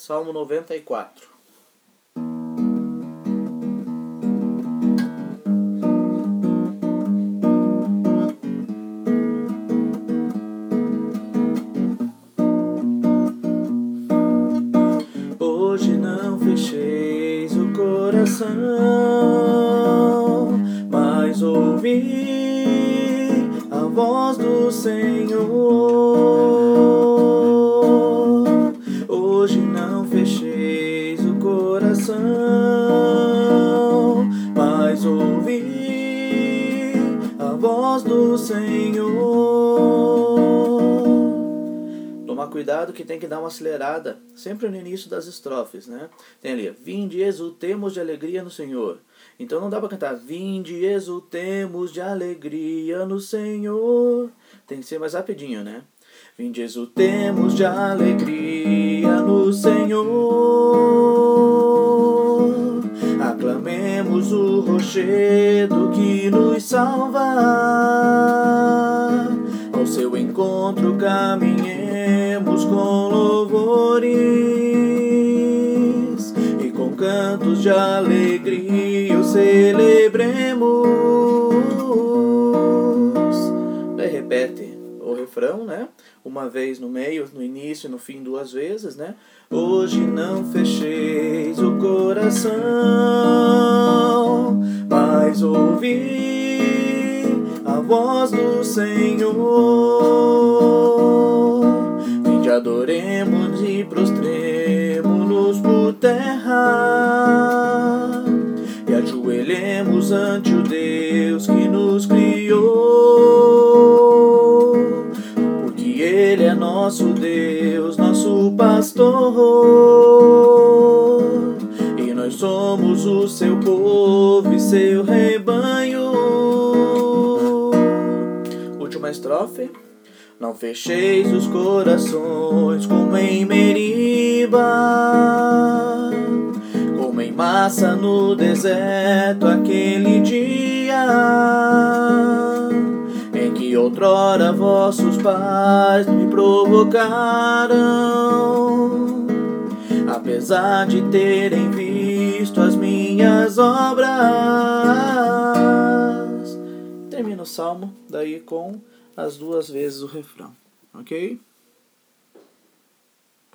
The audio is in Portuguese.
Salmo 94. Hoje não fecheis o coração, mas ouvi a voz do Senhor. Hoje não fecheis o coração, mas ouvi a voz do Senhor. Tomar cuidado que tem que dar uma acelerada sempre no início das estrofes, né? Tem ali, vinde exultemos de alegria no Senhor. Então não dá para cantar, vinde exultemos de alegria no Senhor. Tem que ser mais rapidinho, né? Vinde exultemos de alegria no Senhor. Aclamemos o rochedo que nos salva. Ao seu encontro caminhemos com louvores e com cantos de alegria o celebremos. Daí repete o refrão, né? Uma vez no meio, no início e no fim 2 vezes, né? Hoje não fecheis o coração, mas ouvi a voz do Senhor. Vinde adoremos e prostremo-nos por terra e ajoelhemos ante o Deus que nos criou, porque Ele é nosso Deus, nosso pastor, e nós somos o seu povo e seu rebanho. Última estrofe. Não fecheis os corações como em Meriba, como em massa no deserto aquele dia, em que outrora vossos pais me provocaram, apesar de terem visto as minhas obras. Termina o salmo daí com as 2 vezes o refrão, ok?